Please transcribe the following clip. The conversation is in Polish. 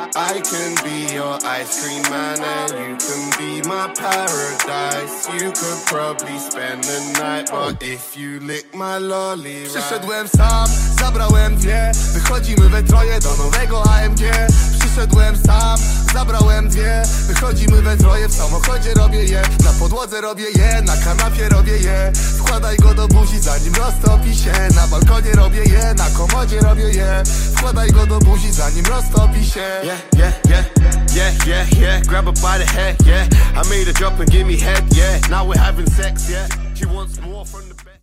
I can be your ice cream man and you can be my paradise. You could probably spend the night, but if you lick my lolly right. Przyszedłem sam, zabrałem dwie. Wychodzimy we troje do nowego AMG. Przyszedłem sam, zabrałem dwie. Wychodzimy we troje, w samochodzie robię je. Na podłodze robię je, na kanapie robię je. Wkładaj go do buzi zanim roztopi się. Na balkonie robię je, na komodzie robię je. Wkładaj go do buzi zanim roztopi się. Yeah, grab her by the hair, yeah. I made her drop and give me head, yeah. Now we're having sex, yeah. She wants more from the bed.